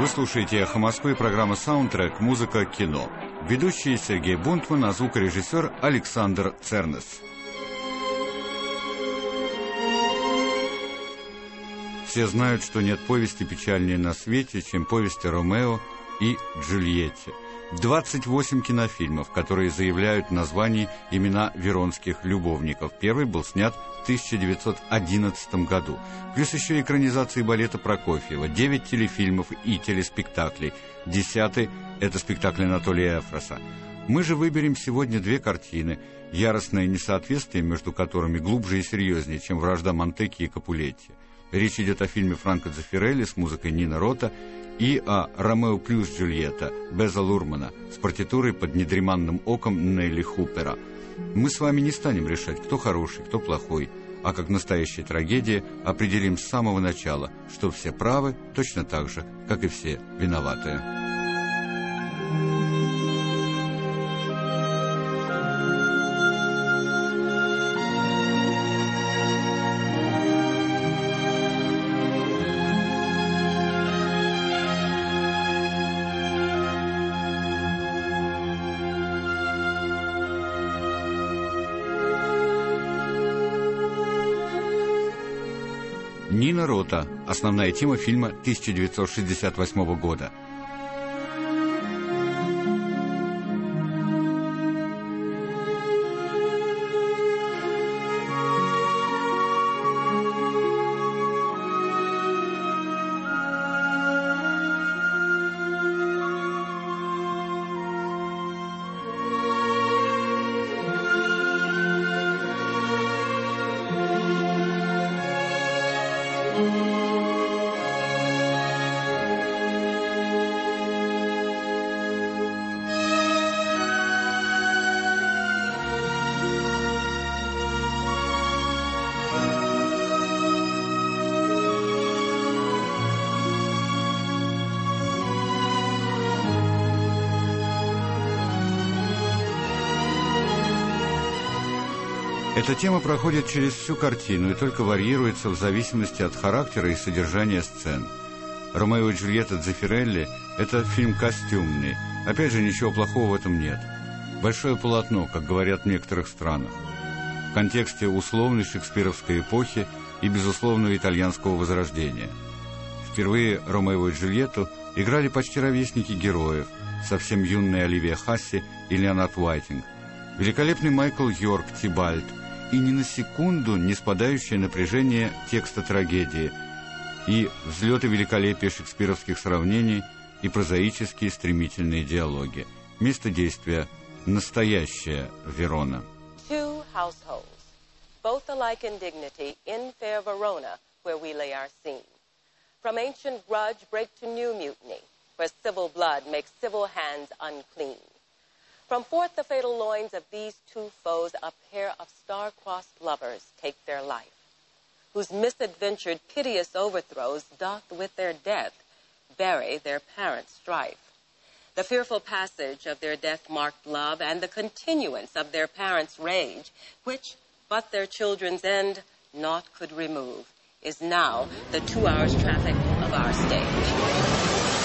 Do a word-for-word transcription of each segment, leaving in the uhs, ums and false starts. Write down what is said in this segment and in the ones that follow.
слушаете «Эхо Москвы», программа «Саундтрек», музыка, кино. Ведущий Сергей Бунтман, а звукорежиссер Александр Цернес. Все знают, что нет повести печальнее на свете, чем повесть о Ромео и Джульетте. двадцать восемь кинофильмов, которые заявляют в названии имена веронских любовников. Первый был снят в тысяча девятьсот одиннадцатом году. Плюс еще экранизации балета Прокофьева, девять телефильмов и телеспектаклей. Десятый – это спектакль Анатолия Эфроса. Мы же выберем сегодня две картины, яростное несоответствие между которыми глубже и серьезнее, чем вражда Монтекки и Капулетти. Речь идет о фильме Франко Дзеффирелли с музыкой Нино Рота и о «Ромео плюс Джульетта» Беза Лурмана с партитурой под недреманным оком Нелли Хупера. Мы с вами не станем решать, кто хороший, кто плохой, а как настоящая трагедия определим с самого начала, что все правы точно так же, как и все виноватые. Нино Рота. Основная тема фильма тысяча девятьсот шестьдесят восьмого года. Эта тема проходит через всю картину и только варьируется в зависимости от характера и содержания сцен. «Ромео и Джульетта» Дзеффирелли – это фильм костюмный. Опять же, ничего плохого в этом нет. Большое полотно, как говорят в некоторых странах. В контексте условной шекспировской эпохи и безусловного итальянского возрождения. Впервые Ромео и Джульетту играли почти ровесники героев, совсем юные Оливия Хасси и Леонард Уайтинг, великолепный Майкл Йорк Тибальд, и ни на секунду не спадающее напряжение текста трагедии, и взлеты великолепия шекспировских сравнений, и прозаические стремительные диалоги. Место действия – настоящая Верона. Two households, both alike in dignity, in fair Verona, where we lay our scene. From ancient grudge break to new mutiny, where civil blood makes civil hands unclean. From forth the fatal loins of these two foes, a pair of star-crossed lovers take their life, whose misadventured piteous overthrows doth with their death bury their parents' strife. The fearful passage of their death-marked love and the continuance of their parents' rage, which but their children's end naught could remove, is now the two hours traffic of our stage.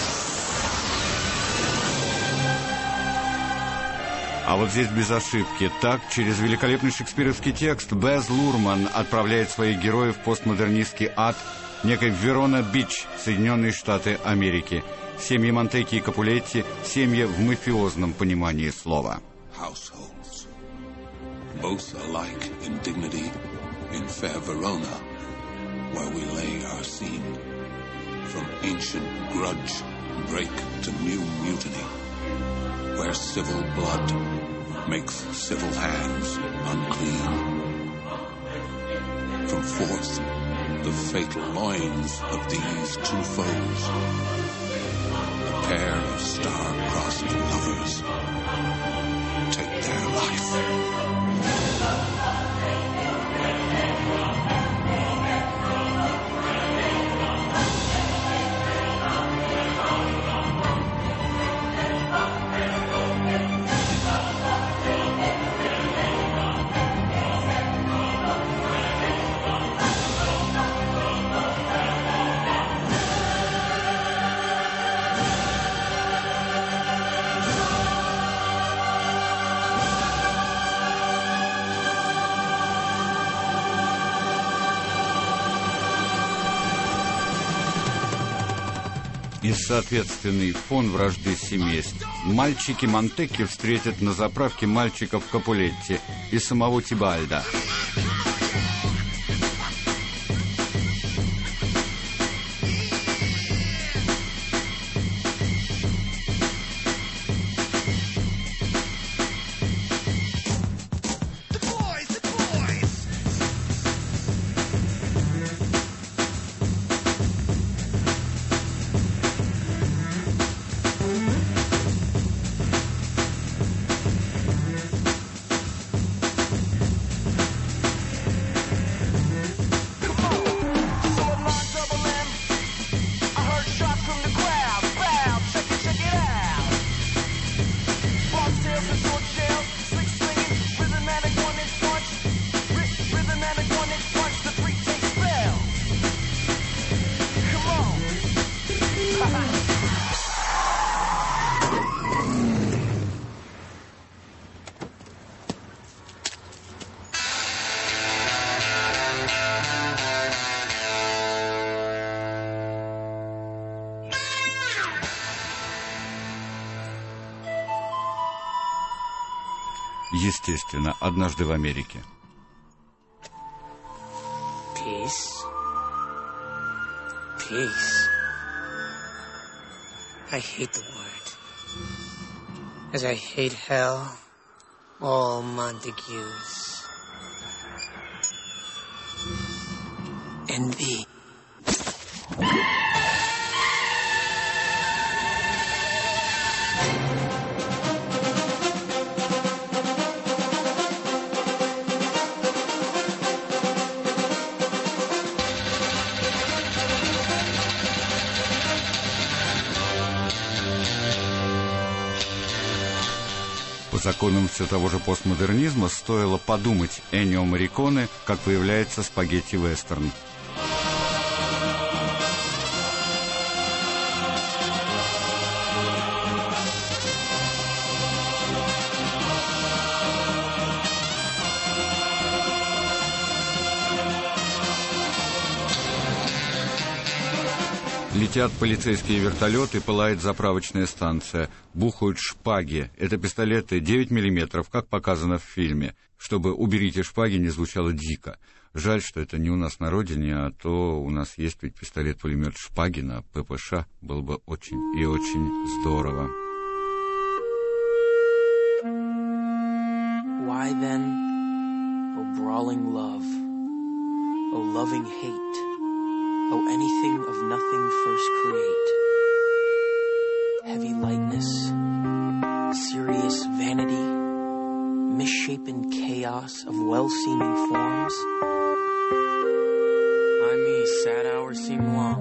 А вот здесь без ошибки. Так, через великолепный шекспировский текст Без Лурман отправляет своих героев в постмодернистский ад некой Верона-Бич, Соединенные Штаты Америки. Семьи Монтекки и Капулетти – семьи в мафиозном понимании слова. Households, both alike in dignity, in fair Verona, where we lay our scene. From ancient grudge break to new mutiny, where civil blood makes civil hands unclean. From forth the fatal loins of these two foes, a pair of star-crossed lovers take their life. и соответственный фон вражды семейств. Мальчики Монтекки встретят на заправке мальчиков Капулетти и самого Тибальда. Естественно, однажды в Америке. Peace. Peace. I hate the word. As I hate hell, all Montagues. Envy. По законам все того же постмодернизма стоило подумать Эннио Морриконе, как появляется спагетти-вестерн. Летят полицейские вертолеты, пылает заправочная станция, бухают шпаги. Это пистолеты девять миллиметров, как показано в фильме. Чтобы «уберите шпаги» не звучало дико. Жаль, что это не у нас на родине, а то у нас есть ведь пистолет-пулемет Шпагина, ППШ. Было бы очень и очень здорово. Why then, oh brawling love, oh loving hate, oh anything of nothing first create, heavy lightness, serious vanity, misshapen chaos of well-seeming forms. I me, sad hours seem long.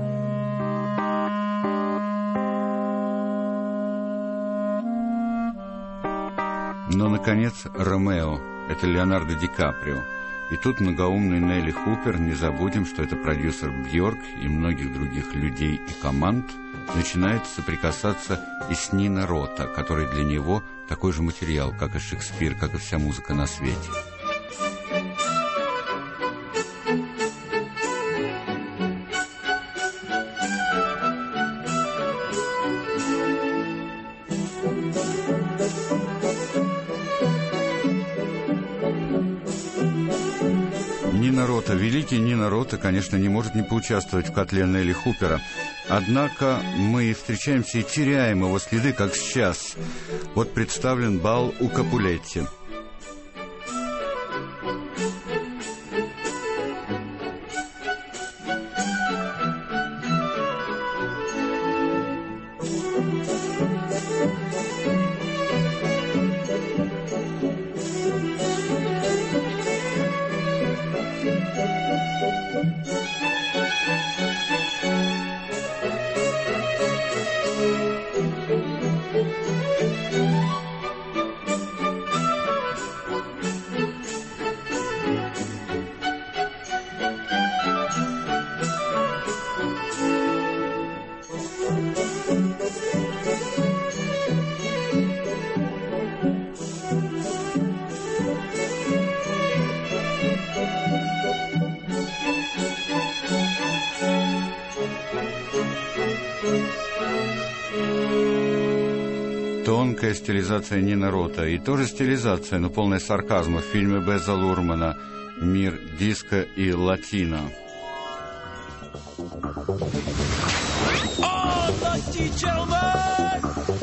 Но, наконец, Ромео. Это Леонардо Ди Каприо. И тут многоумный Нелли Хупер, не забудем, что это продюсер Бьорк и многих других людей и команд, начинает соприкасаться и с Нино Рота, который для него такой же материал, как и Шекспир, как и вся музыка на свете. Нино Рота, великий Нино Рота, конечно, не может не поучаствовать в котле Нелли Хупера. Однако мы встречаемся и теряем его следы, как сейчас. Вот представлен бал у Капулетти. тонкая стилизация Нина Рота. И тоже стилизация, но полная сарказма в фильме Беза Лурмана «Мир диско и латино». Oh, lusty gentlemen!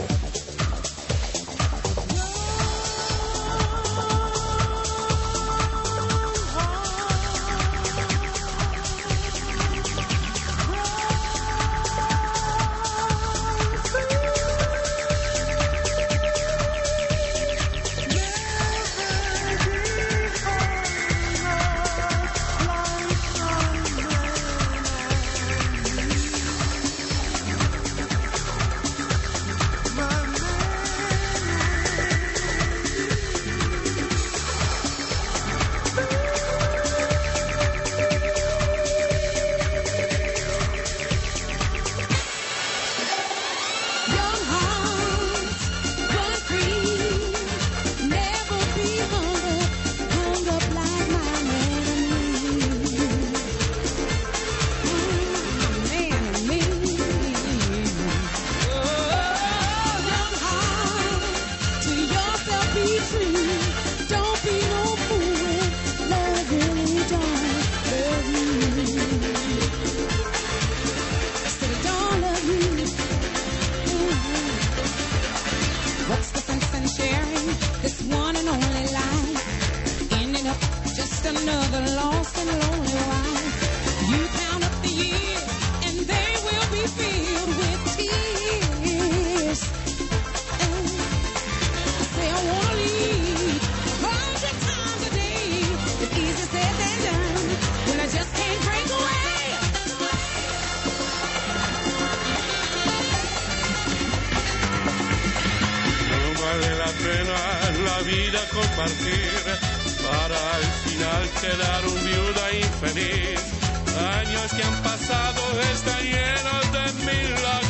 Compartir para al final quedar un viuda infeliz. Años que han pasado están llenos de mil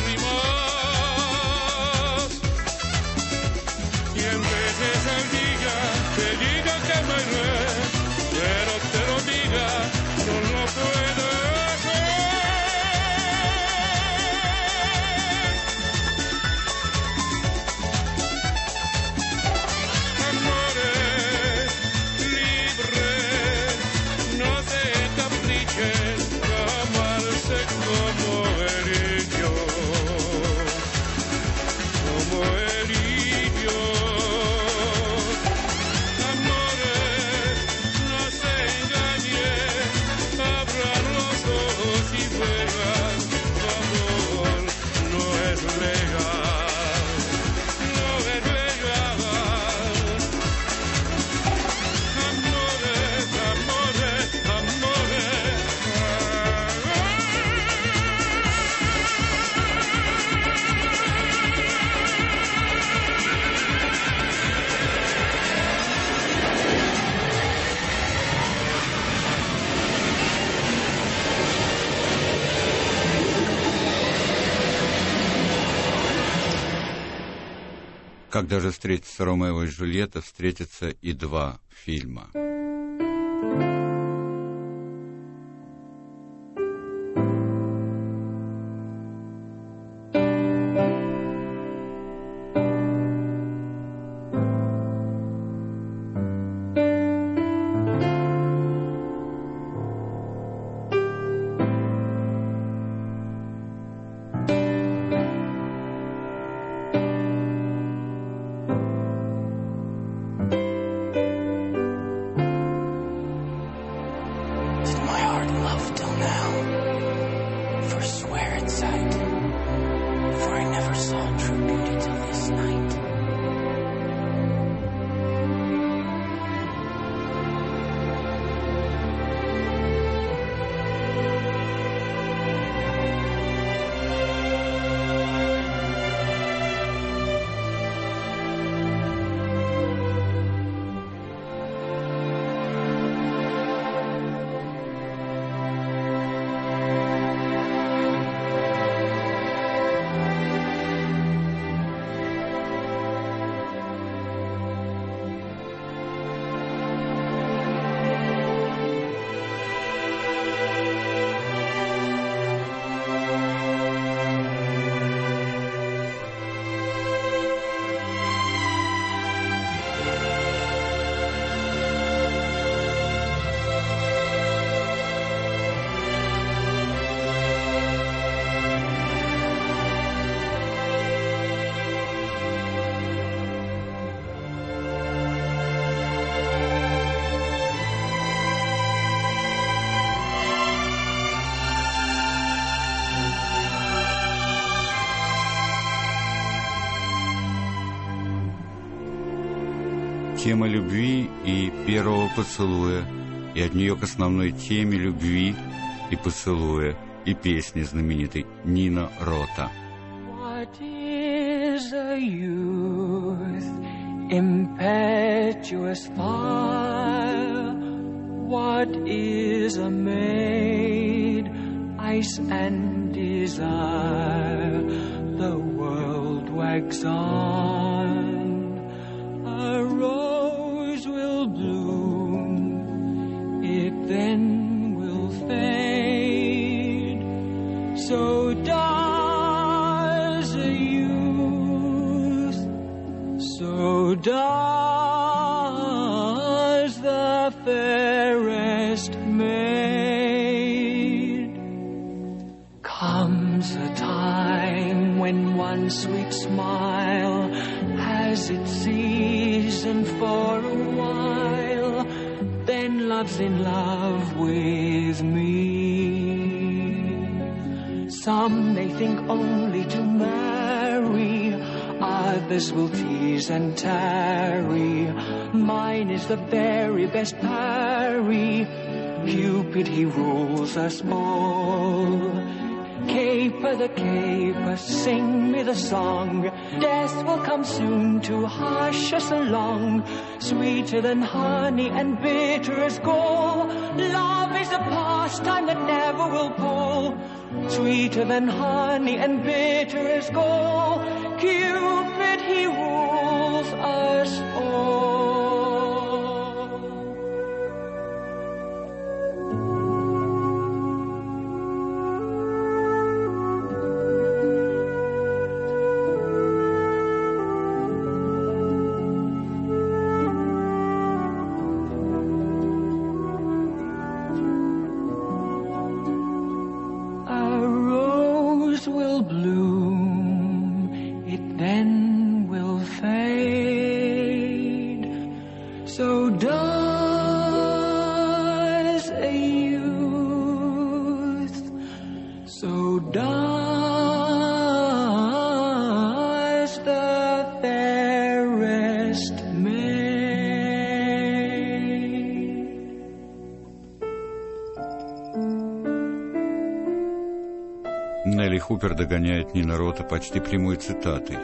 lágrimas. Y en veces al día te diga que me iré, pero te lo diga, no lo puedo hacer. Когда же встретятся Ромео и Джульетта, встретятся и два фильма. Тема любви и первого поцелуя, и от нее к основной теме любви и поцелуя, и песни знаменитой Нино Рота. What is a youth, impetuous fire? What is a maid, ice and desire? The world wags on, a rose will bloom, it then will fade. So does a youth, so does the fairest maid. Comes a time when one sweet smile has its season for a while, then love's in love with me. Some may think only to marry, others will tease and tarry. Mine is the very best parry. Cupid, he rules us all. Caper the caper, sing me the song. Death will come soon to hush us along. Sweeter than honey and bitter as gall. Love is a pastime that never will pall. Sweeter than honey and bitter as gall. Cupid, he rules us all. Will bloom, it then will fade. So does a youth, so does the fairest maid. Нелли Хупер догоняет Нино Рота почти прямой цитатой.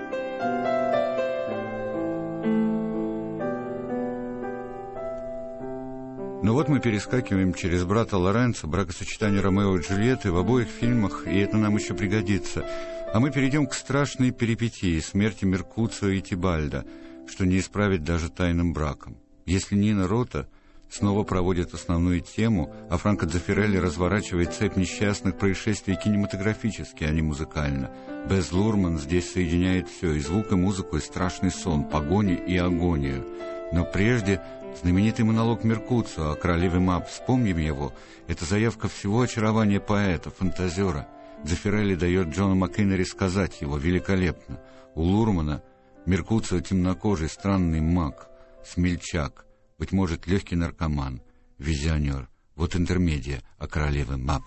Но вот мы перескакиваем через брата Лоренцо, бракосочетание Ромео и Джульетты в обоих фильмах, и это нам еще пригодится. А мы перейдем к страшной перипетии смерти Меркуцио и Тибальда, что не исправить даже тайным браком. Если Нино Рота снова проводит основную тему, а Франко Дзеффирелли разворачивает цепь несчастных происшествий кинематографически, а не музыкально. Без Лурман здесь соединяет все, и звук, и музыку, и страшный сон, погони и агонию. Но прежде знаменитый монолог Меркуцио о королеве Мап, вспомним его, это заявка всего очарования поэта, фантазера. Дзеффирелли дает Джону Маккейнери сказать его великолепно. У Лурмана Меркуцио темнокожий, странный маг, смельчак, быть может, легкий наркоман, визионер. Вот интермедия о королеве Мап.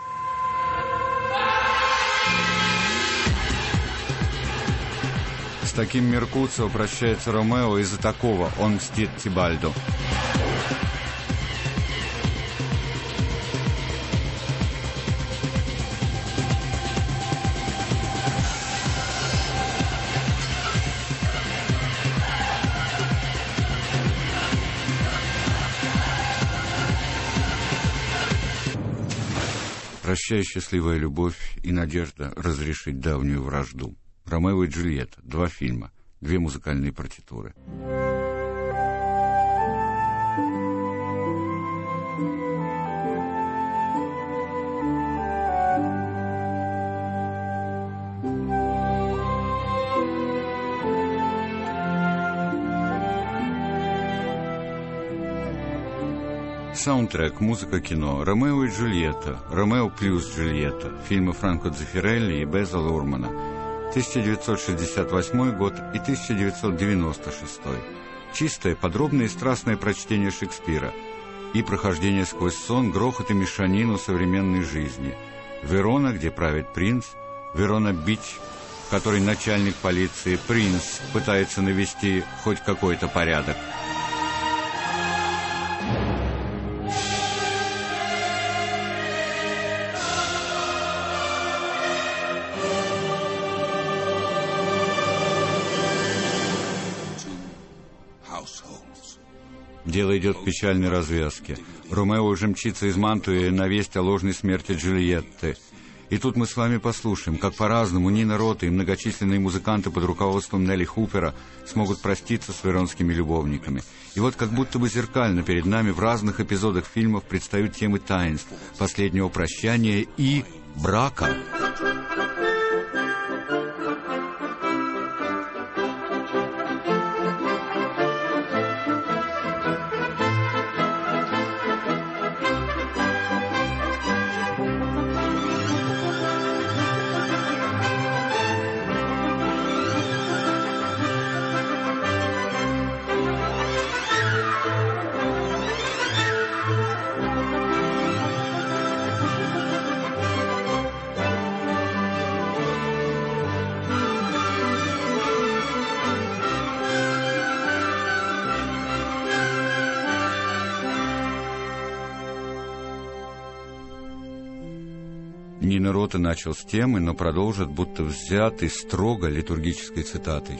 С таким Меркуцио прощается Ромео, из-за такого он мстит Тибальду. Прощай, счастливая любовь и надежда разрешить давнюю вражду. Ромео и Джульетта. Два фильма, две музыкальные партитуры. Саундтрек, музыка, кино. Ромео и Джульетта, Ромео плюс Джульетта. Фильмы Франко Дзеффирелли и Беза Лурмана. тысяча девятьсот шестьдесят восьмой год и тысяча девятьсот девяносто шестой. Чистое, подробное и страстное прочтение Шекспира. И прохождение сквозь сон, грохот и мешанину современной жизни. Верона, где правит принц. Верона-Бич, в которой начальник полиции, принц, пытается навести хоть какой-то порядок. Дело идет к печальной развязке. Ромео уже мчится из Мантуи на весть о ложной смерти Джульетты. И тут мы с вами послушаем, как по-разному Нина Рота и многочисленные музыканты под руководством Нелли Хупера смогут проститься с веронскими любовниками. И вот как будто бы зеркально перед нами в разных эпизодах фильмов предстают темы таинств, последнего прощания и брака. Нина Рота начал с темы, но продолжит, будто взятый строго литургической цитатой.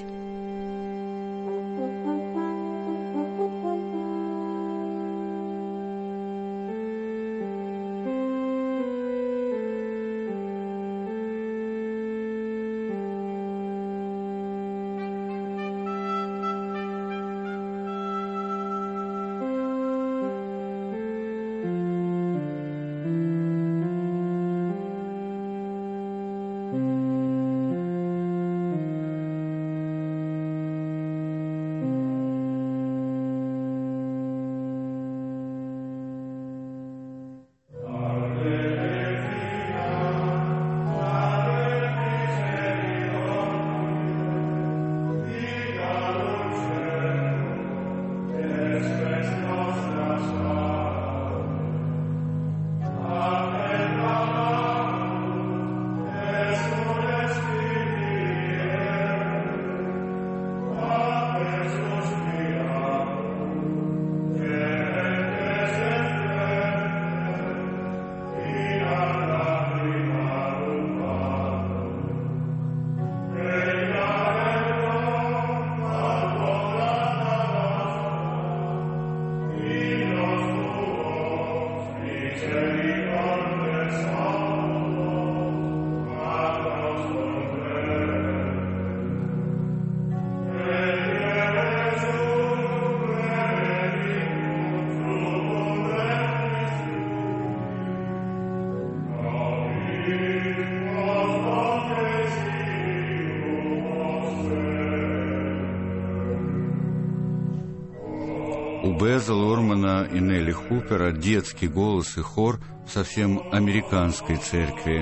У Беза Лормана и Нелли Хупера детский голос и хор в совсем американской церкви.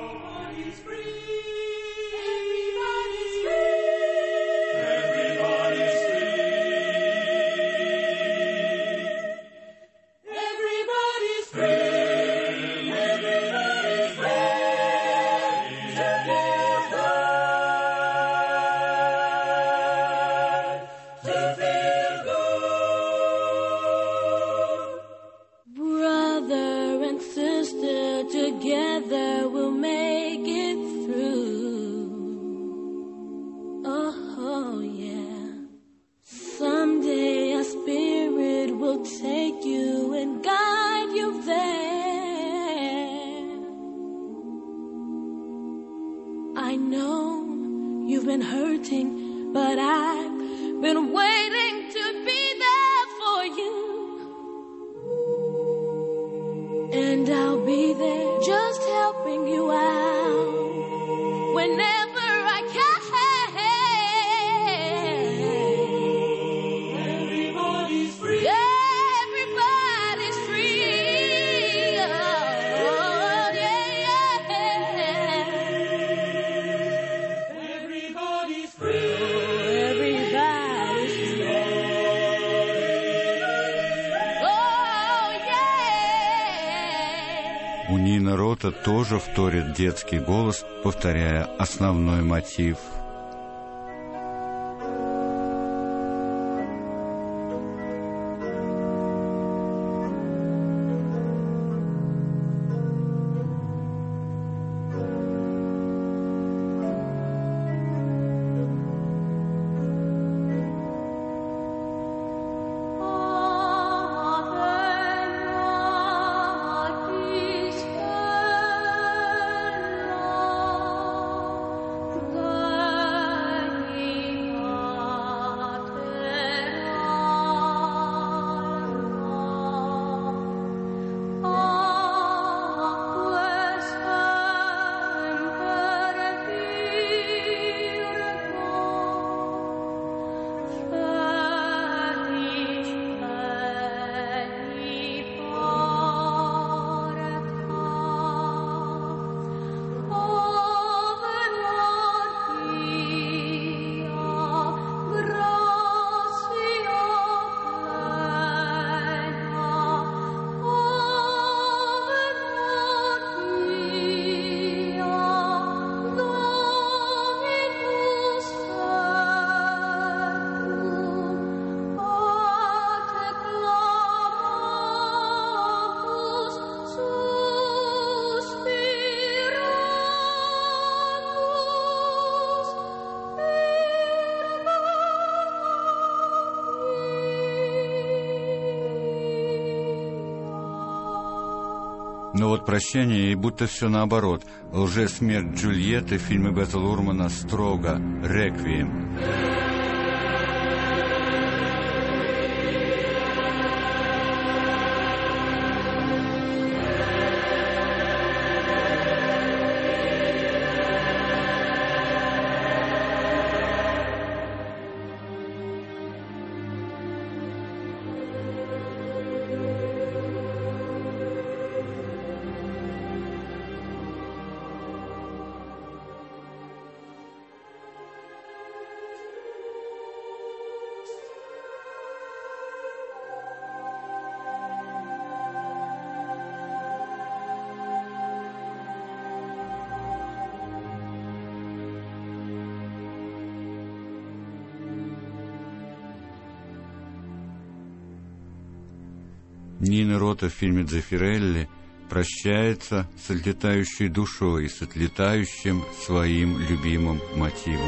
Together we'll make it through. Oh, yeah. Someday a spirit will take you and guide you there. I know you've been hurting, but I've been waiting to be there for you. And I'll be there just helping you out whenever I can. Everybody's free. Everybody's free. Oh, yeah, yeah. Everybody's free. Everybody's free. Oh, yeah. У Нины Рота тоже вторит детский голос, повторяя основной мотив. Oh Но вот «Прощание» и будто все наоборот. Лжесмерть Джульетты в фильме Бета Лурмана строго «Реквием». Нина Рота в фильме «Дзеффирелли» прощается с отлетающей душой, с отлетающим своим любимым мотивом.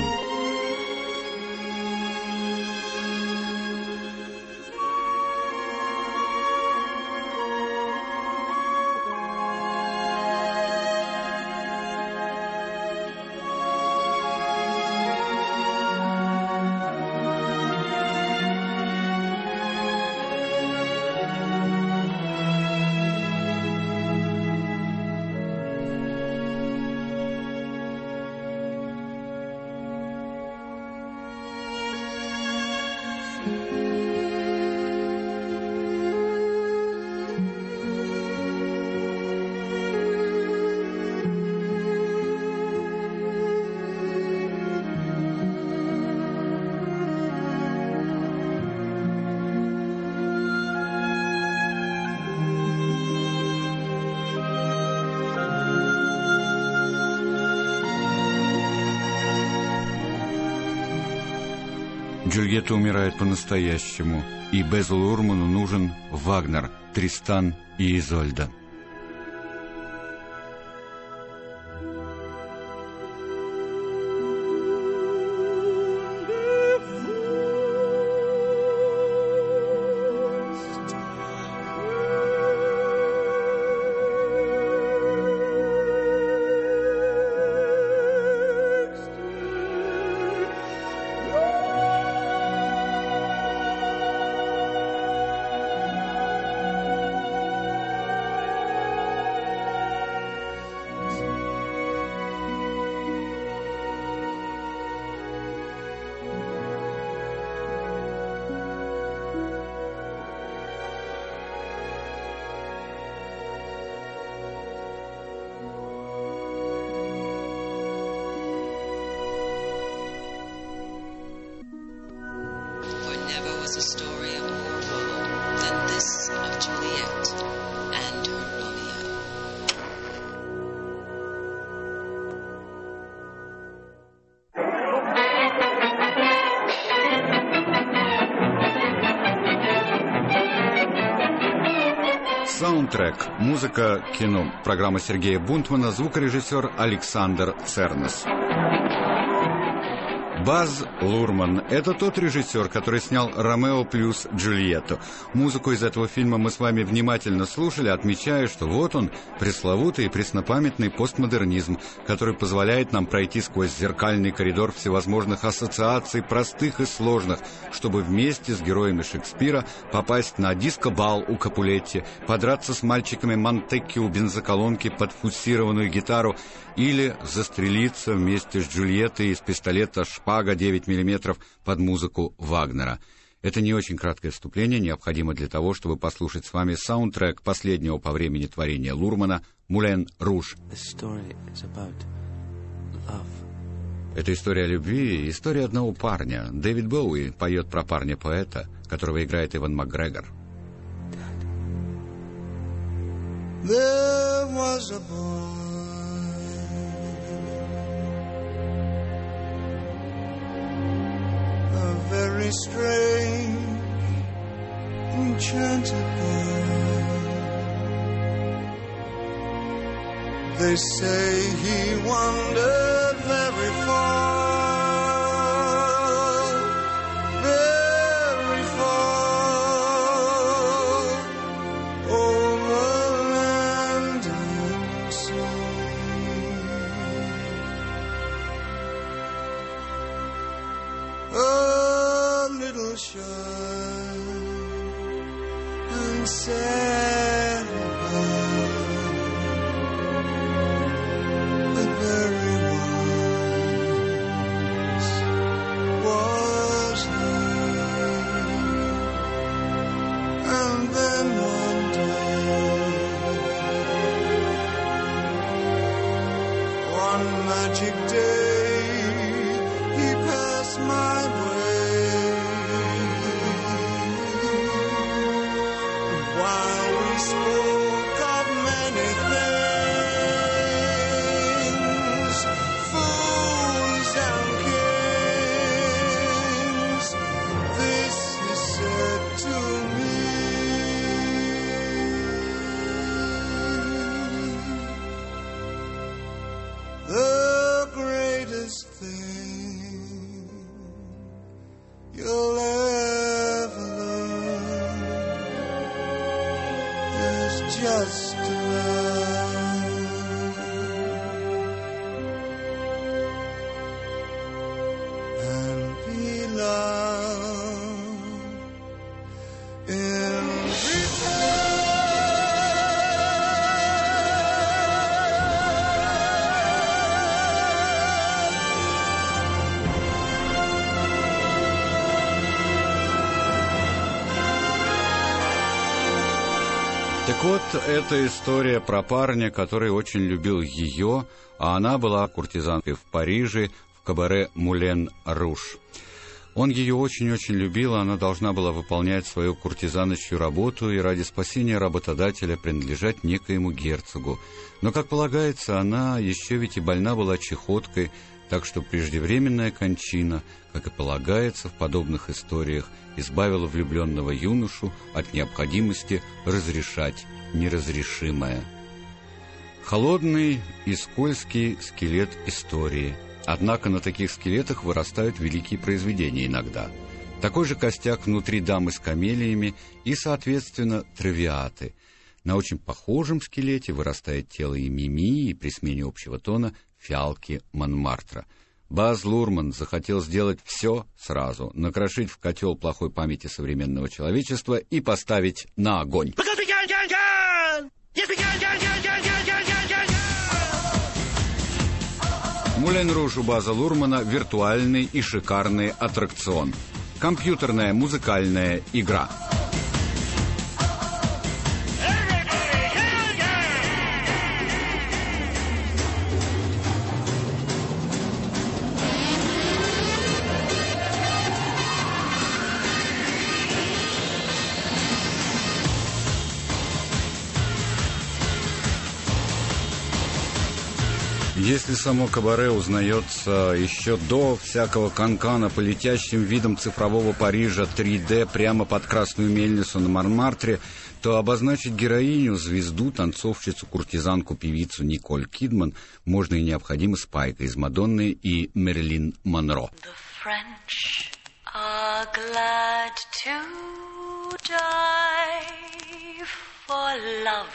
Джульетта умирает по-настоящему, и Безу Лурману нужен Вагнер, Тристан и Изольда. A story of more woe than this of Juliet and her Romeo. Саундтрек. Музыка, кино. Программа Сергея Бунтмана. Звукорежиссер Александр Цернес. Баз Лурман – это тот режиссер, который снял «Ромео плюс Джульетту». Музыку из этого фильма мы с вами внимательно слушали, отмечая, что вот он, пресловутый и преснопамятный постмодернизм, который позволяет нам пройти сквозь зеркальный коридор всевозможных ассоциаций, простых и сложных, чтобы вместе с героями Шекспира попасть на диско-бал у Капулетти, подраться с мальчиками Монтекки у бензоколонки под фуссированную гитару или застрелиться вместе с Джульеттой из пистолета «Шпага» девять миллиметров под музыку Вагнера. Это не очень краткое вступление, необходимо для того, чтобы послушать с вами саундтрек последнего по времени творения Лурмана «Мулен Руж». Это история о любви, история одного парня. Дэвид Боуи поет про парня-поэта, которого играет Иван Макгрегор. There was a boy, a very strange, enchanted boy. They say he wandered very far, very far, over land and said the very ones was he. And then one day, one magic day, he passed my way. While we spoke of many things, fools and kings, this he said to me: the greatest thing you'll ever learn is just to learn and be loved in return. Так вот, это история про парня, который очень любил ее, а она была куртизанкой в Париже, в кабаре «Мулен Руж». Он ее очень-очень любил, а она должна была выполнять свою куртизаночью работу и ради спасения работодателя принадлежать некоему герцогу. Но, как полагается, она еще ведь и больна была чехоткой, так что преждевременная кончина, как и полагается в подобных историях, избавила влюбленного юношу от необходимости разрешать неразрешимое. Холодный и скользкий скелет истории. Однако на таких скелетах вырастают великие произведения иногда. Такой же костяк внутри дамы с камелиями и, соответственно, травиаты. На очень похожем скелете вырастает тело и Мими, и при смене общего тона фиалки Монмартра. Баз Лурман захотел сделать все сразу, накрошить в котел плохой памяти современного человечества и поставить на огонь. Мулен Руж у База Лурмана — виртуальный и шикарный аттракцион. Компьютерная музыкальная игра. Если само кабаре узнается еще до всякого канкана по летящим видам цифрового Парижа три дэ прямо под Красную мельницу на Монмартре, то обозначить героиню, звезду, танцовщицу, куртизанку, певицу Николь Кидман можно и необходимо Спайка из «Мадонны» и Мэрилин Монро. The French are glad to die for love.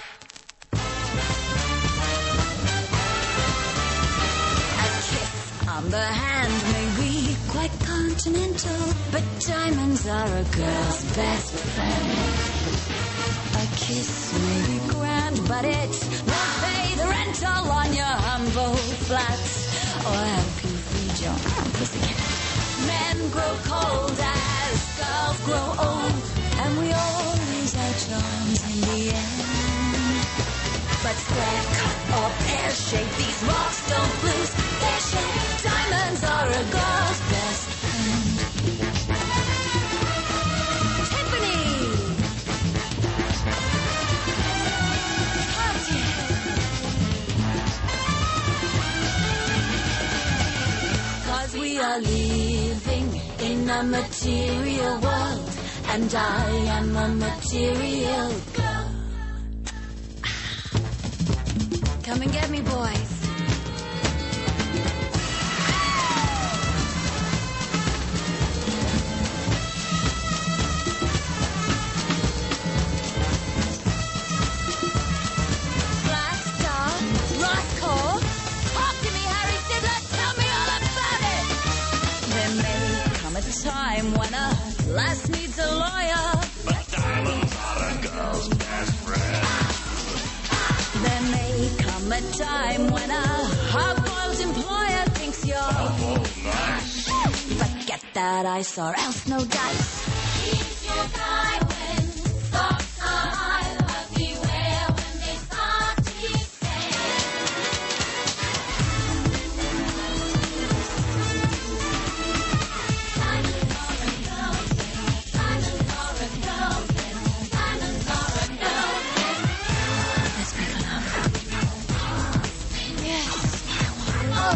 On the hand may be quite continental, but diamonds are a girl's best friend. A kiss may be grand, but it won't pay the rental on your humble flats, or help you feed your pussycat. Men grow cold as girls grow old, and we all lose our charms in the end. But square cut or pear shape, these rocks don't lose their shape. Diamonds are a girl's best friend. Tiffany! Cartier! Cause we are living in a material world, and I am a material girl. Come and get me, boys. Time when a lass needs a lawyer, but diamonds are a girl's come a time when a hard-boiled employer thinks you're oh, nice. Forget that ice or else no dice. Keeps your guy when stocks are high, but beware when they start to fail. Diamonds are a girlfriend, diamonds are a girlfriend, diamonds are a girlfriend. Let's make love. Yes. Oh.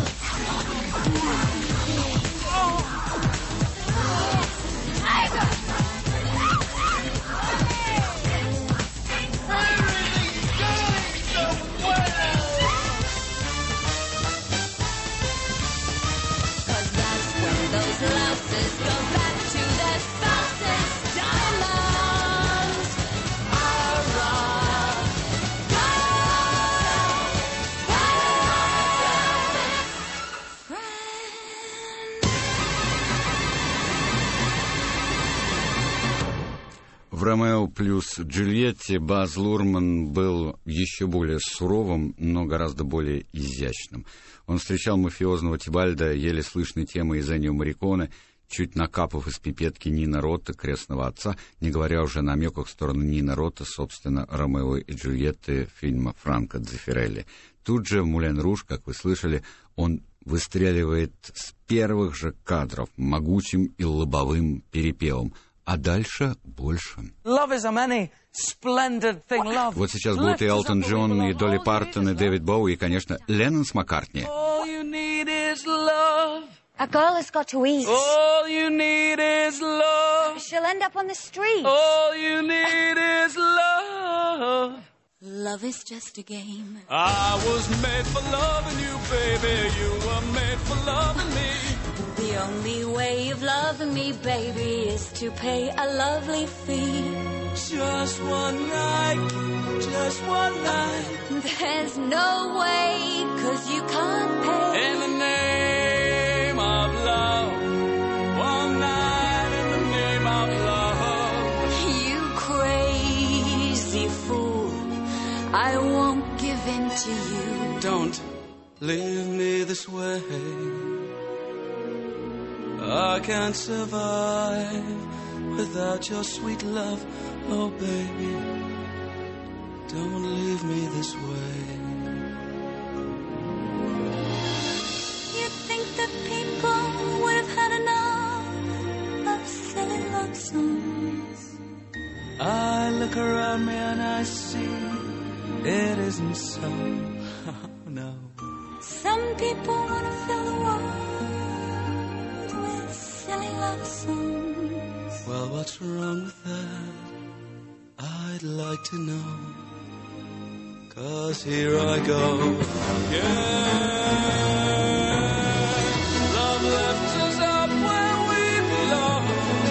В «Ромео плюс Джульетте» Баз Лурман был еще более суровым, но гораздо более изящным. Он встречал мафиозного Тибальда еле слышной темой из «Эннио Морриконе», чуть накапав из пипетки Нино Рота, крестного отца, не говоря уже о намеках в сторону Нино Рота, собственно, «Ромео и Джульетты» фильма Франко Дзеффирелли. Тут же в «Мулен Руж», как вы слышали, он выстреливает с первых же кадров могучим и лобовым перепевом. А дальше больше. Вот сейчас будут и Элтон Джон, и Долли Партон, и Дэвид Боуи, и, конечно, Леннон с Маккартни. A girl has got to eat. All you need is love. She'll end up on the street. All you need is love. Love is just a game. I was made for loving you, baby. You were made for loving me. The only way of loving me, baby, is to pay a lovely fee. Just one night, just one night. There's no way, 'cause you can't pay. In the name of love, one night in the name of love. You crazy fool, I won't give in to you. Don't leave me this way. I can't survive without your sweet love, oh baby. Don't leave me this way. You think that people would have had enough of silly love songs? I look around me and I see it isn't so. No. Some people want to fill the world with silly love songs. Well, what's wrong with that? I'd like to know. 'Cause here I go. Yeah. Love left us up where we belong.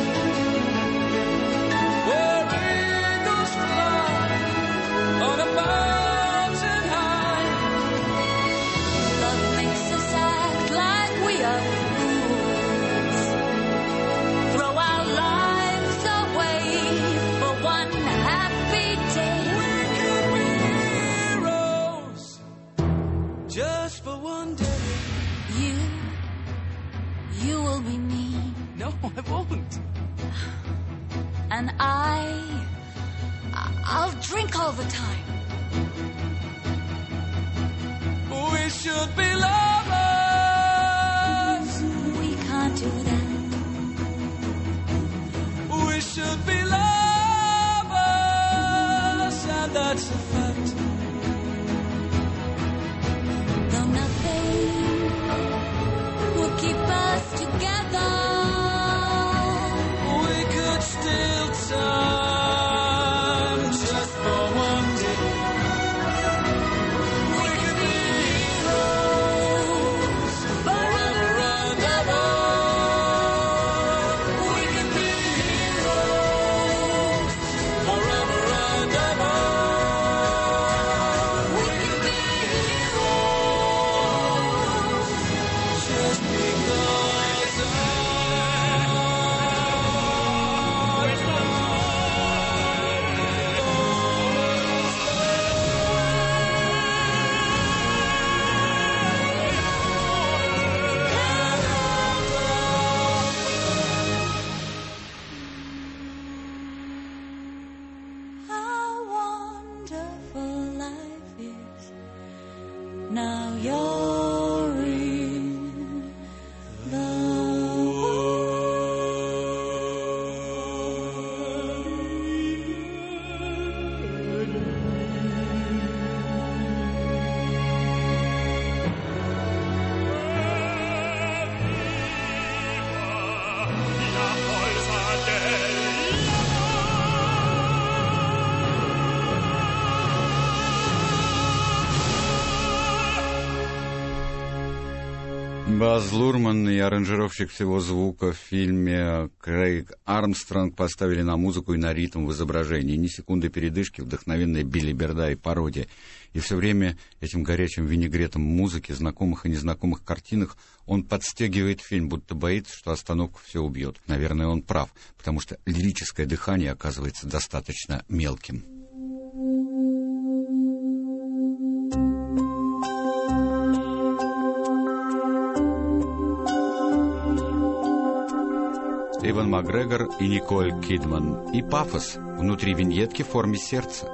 Where eagles fly on a mountain high. Love makes us act like we are fools. Throw our lives away for one happy day. We could be heroes just for one day. You, you will be me. No, I won't. And I, I'll drink all the time. We should be lovers. We can't do that. We should be lovers, and that's a fact. Though nothing will keep us together, We could steal time just for one day. We could be heroes forever and ever. We could be heroes forever and ever. life is. Now you're in the Баз Лурман и аранжировщик всего звука в фильме Крейг Армстронг поставили на музыку и на ритм в изображении. Ни секунды передышки, вдохновенная билиберда и пародия. И все время этим горячим винегретом музыки, знакомых и незнакомых картинах, он подстегивает фильм, будто боится, что остановка все убьет. Наверное, он прав, потому что лирическое дыхание оказывается достаточно мелким. Иван Макгрегор и Николь Кидман. И пафос внутри виньетки в форме сердца.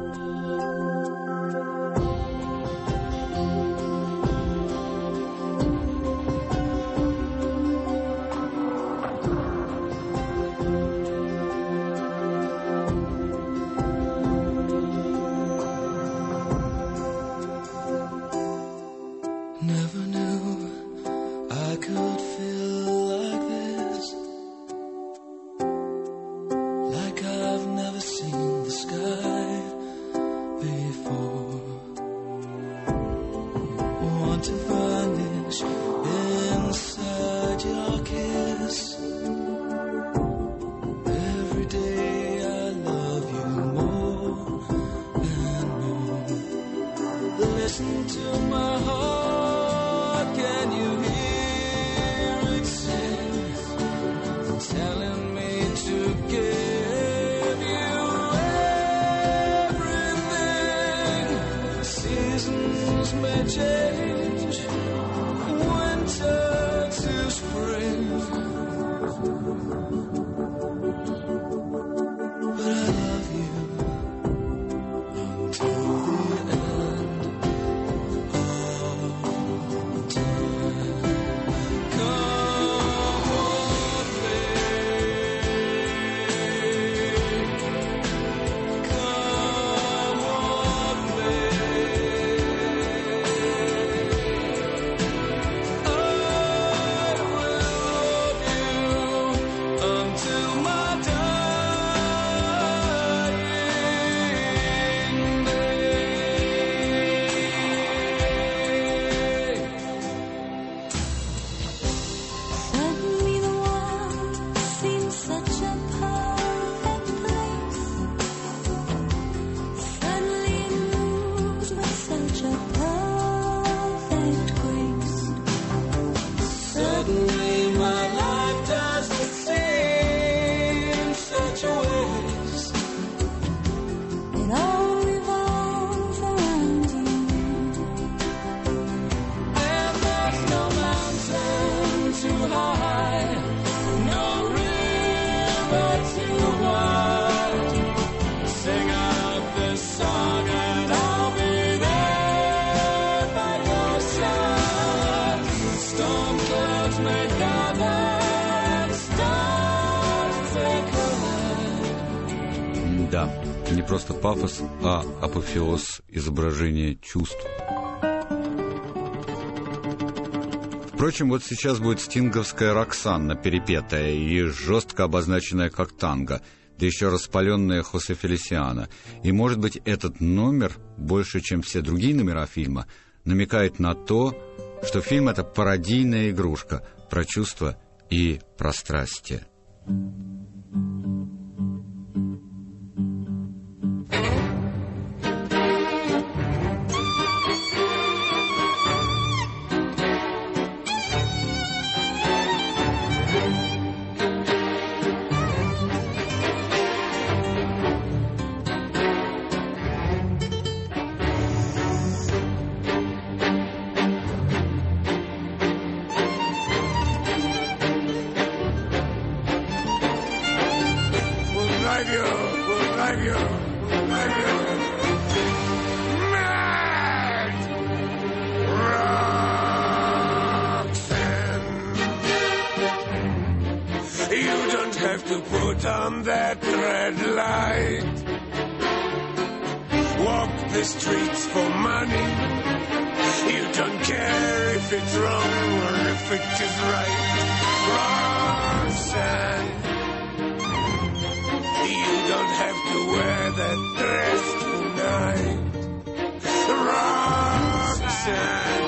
Да, не просто пафос, а апофеоз изображения чувств. Впрочем, вот сейчас будет стинговская Роксанна, перепетая и жестко обозначенная как танго, да еще распаленная Хосе Фелисиано. И, может быть, этот номер, больше, чем все другие номера фильма, намекает на то, что фильм — это пародийная игрушка про чувства и про страсти. to put on that red light. Walk the streets for money. You don't care if it's wrong or if it is right. Roxanne, you don't have to wear that dress tonight. Roxanne,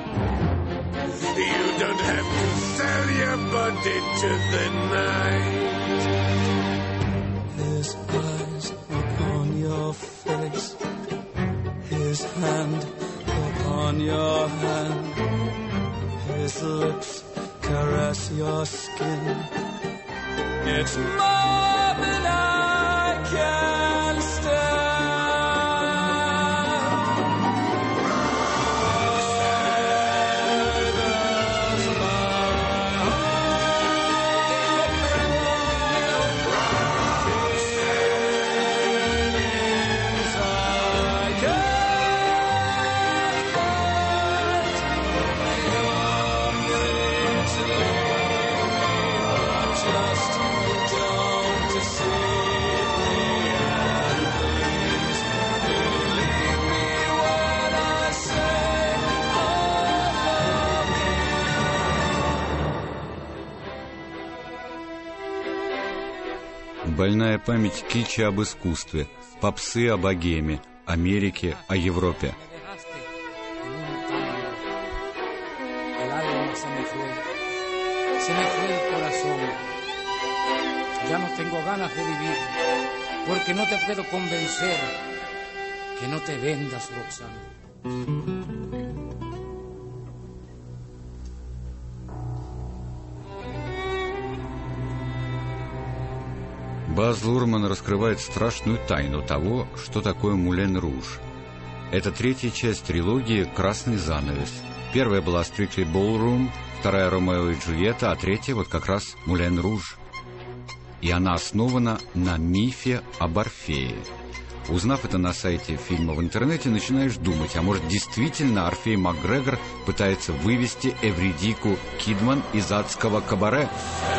you don't have to sell your body to the night. His eyes upon your face, his hand upon your hand, his lips caress your skin. It's more than I can stand. Больная память кичи об искусстве, попсы о богеме, Америке, о Европе. Ya no tengo ganas de vivir, porque no te puedo convencer que no te vendas, Roxana. Баз Лурман раскрывает страшную тайну того, что такое Мулен Руж. Это третья часть трилогии «Красный занавес». Первая была «Strictly Ballroom», вторая «Ромео и Джульетта», а третья вот как раз «Мулен Руж». И она основана на мифе об Орфее. Узнав это на сайте фильма в интернете, начинаешь думать, а может действительно Орфей Макгрегор пытается вывести Эвридику Кидман из адского кабаре?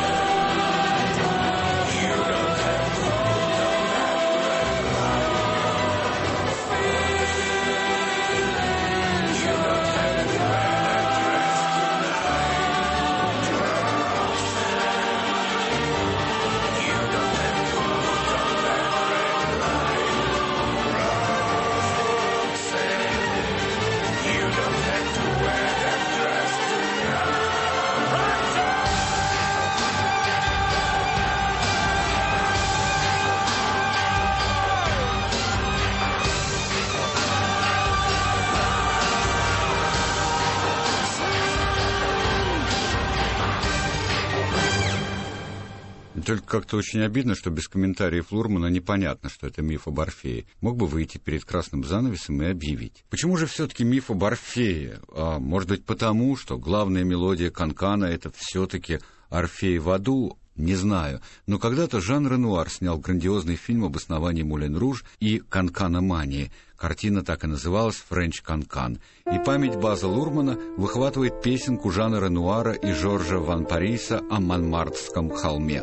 Только как-то очень обидно, что без комментариев Лурмана непонятно, что это миф об Орфее. Мог бы выйти перед красным занавесом и объявить. Почему же все-таки миф об Орфее? А, может быть, потому, что главная мелодия Канкана — это все-таки Орфей в аду? Не знаю. Но когда-то Жан Ренуар снял грандиозный фильм об основании Мулен Руж и канканомании. Картина так и называлась «Френч Канкан». И память База Лурмана выхватывает песенку Жана Ренуара и Жоржа Ван Париса о Монмартрском холме.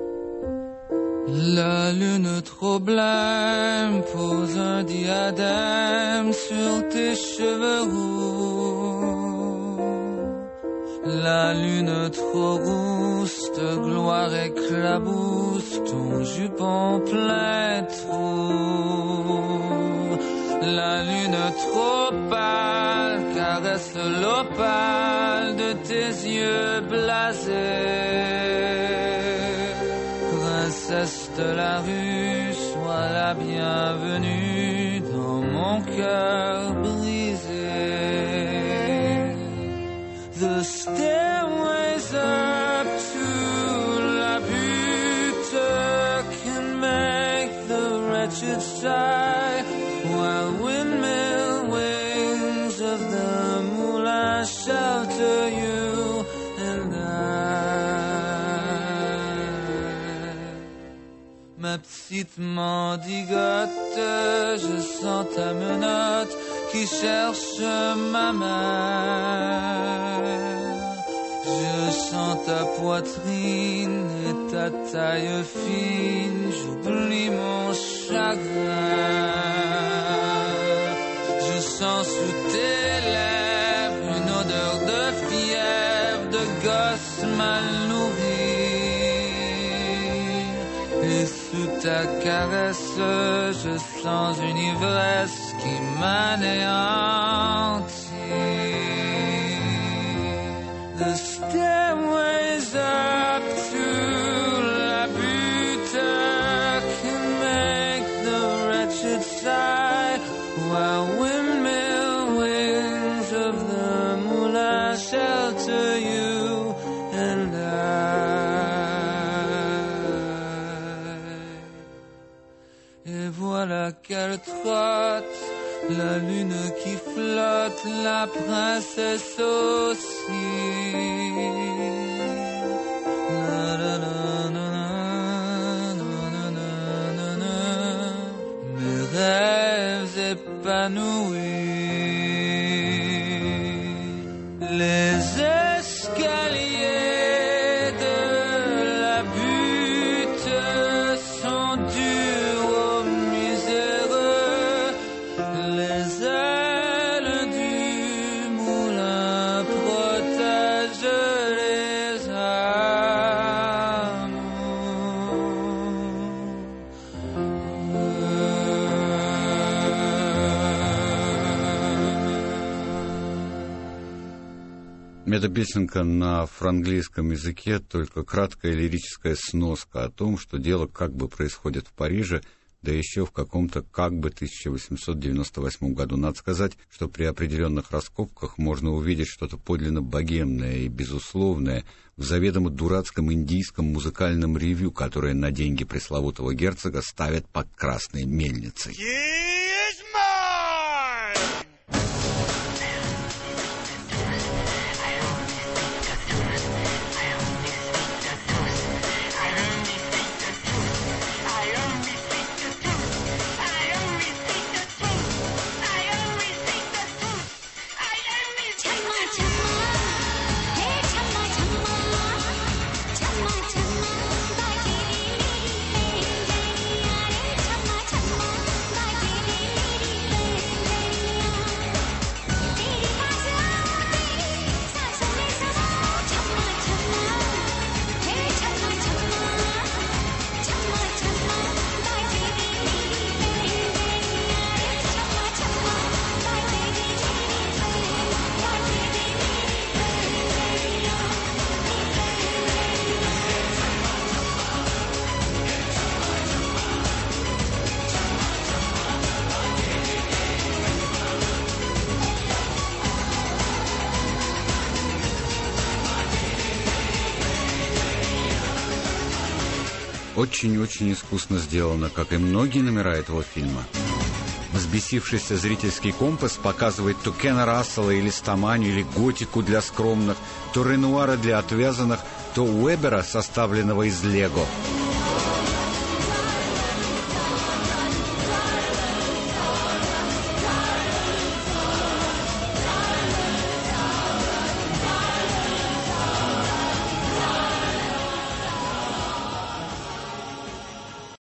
La lune trop blême pose un diadème sur tes cheveux roux. La lune trop rousse de gloire éclabousse ton jupon plein de trous. La lune trop pâle caresse l'opale de tes yeux blasés. Princesse de la rue, sois la bienvenue dans mon cœur brisé. The stairways up to la butte can make the wretched sigh, while windmill wings of the moulin shelter you and I. Ma petite mendigote, je sens ta menotte qui cherche ma mère. Je sens ta poitrine et ta taille fine, j'oublie mon chagrin. Je sens sous tes lèvres une odeur de fièvre, de gosse mal nourri. Et sous ta caresse, je sens une ivresse qui m'anéantit. The stairways up to La Butte can make the wretched sigh, while windmill wings of the moulin shelter you and I. Et voilà qu'elle trotte, la lune qui flotte, la princesse aussi. Na, na, na, na, na, na, na, na. Mes rêves épanouis, les escaliers de la butte sont durs aux miséreux. Les ailes du moulin protègent les Эта песенка на франглийском языке, только краткая лирическая сноска о том, что дело как бы происходит в Париже, да еще в каком-то как бы тысяча восемьсот девяносто восьмом году. Надо сказать, что при определенных раскопках можно увидеть что-то подлинно богемное и безусловное в заведомо дурацком индийском музыкальном ревью, которое на деньги пресловутого герцога ставят под красной мельницей. Очень-очень искусно сделано, как и многие номера этого фильма. Взбесившийся зрительский компас показывает то Кена Рассела или Стаманию, или готику для скромных, то Ренуара для отвязанных, то Уэбера, составленного из лего.